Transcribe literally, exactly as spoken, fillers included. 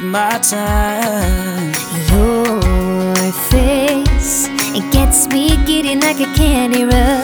my time. Your face, it gets me giddy like a candy rush.